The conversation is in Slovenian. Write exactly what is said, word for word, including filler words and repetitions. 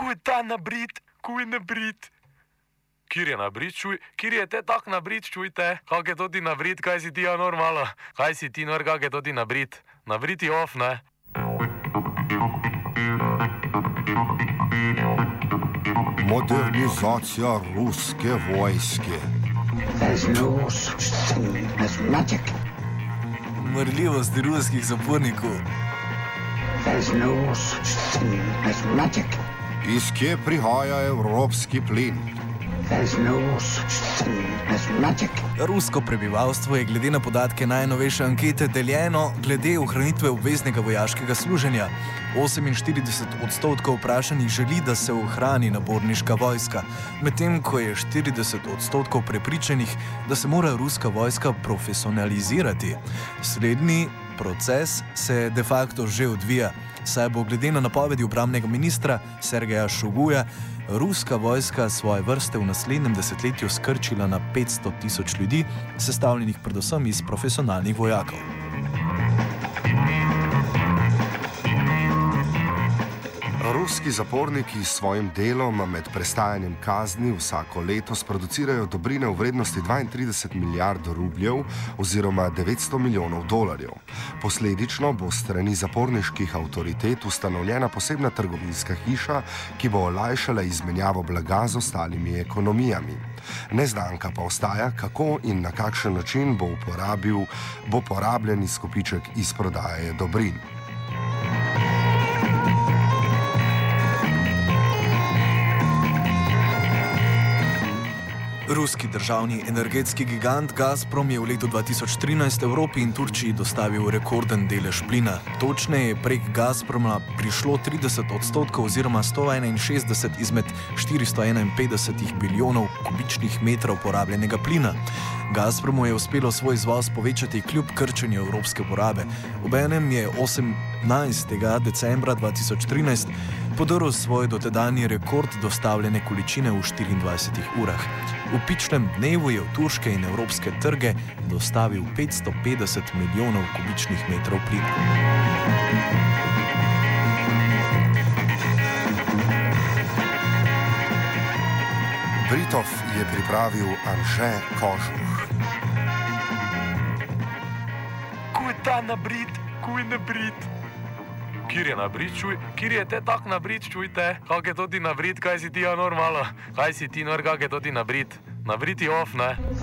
Kuj je ta nabrit, kuj je nabrit. Kjer je nabrit, čuj, kjer je te tak nabrit, čujte. Kak je to ti nabrit, kaj si ti ja normalo? Kaj si ti nor, kak je to ti nabrit? Nabrit je off, ne? Modernizacija ruske vojske. There's no such thing as magic. Umrljivost ruskih zapornikov. There's no such thing as magic. Iz kje prihaja evropski plin? There's no such thing as magic. Rusko prebivalstvo je glede na podatke najnovejše ankete deljeno glede ohranitve obveznega vojaškega služenja. oseminštirideset odstotkov vprašanih želi, da se ohrani naborniška vojska, medtem ko je štirideset odstotkov prepričanih, da se mora ruska vojska profesionalizirati. Slednji proces se de facto že odvija, saj bo glede na napovedi obrambnega ministra Sergeja Šoguja ruska vojska svoje vrste v naslednjem desetletju skrčila na petsto tisoč ljudi, sestavljenih predvsem iz profesionalnih vojakov. Ruski zaporniki s svojim delom med prestajanjem kazni vsako leto sproducirajo dobrine v vrednosti dvaintrideset milijard rubljev oziroma devetsto milijonov dolarjev. Posledično bo strani zaporniških avtoritet ustanovljena posebna trgovinska hiša, ki bo olajšala izmenjavo blaga z ostalimi ekonomijami. Neznanka pa ostaja, kako in na kakšen način bo uporabil, bo porabljen izkupiček iz prodaje dobrin. Ruski državni energetski gigant Gazprom je v letu dva tisoč trinajst Evropi in Turčiji dostavil rekorden delež plina. Točneje je prek Gazproma prišlo trideset odstotkov oziroma sto enainšestdeset izmed štiristo enainpetdeset bilijonov kubičnih metrov porabljenega plina. Gazpromu je uspelo svoj izvoz povečati kljub krčenju evropske porabe. Obenem je osemnajstega decembra dva tisoč trinajst podrl svoj dotedanji rekord dostavljene količine v štiriindvajsetih urah. V pičnem dnevu je v turške in evropske trge dostavil petsto petdeset milijonov kubičnih metrov plina. Britov je pripravil Anže Kožuh. Kuj je ta nabrit, kuj je nabrit. Kjer je nabrit, čuj, kjer je te tak nabrit, čujte. Kak je to ti nabrit, kaj si ti ja normalo? Kaj si ti nor, kak je to ti nabrit? Nabrit je off, ne?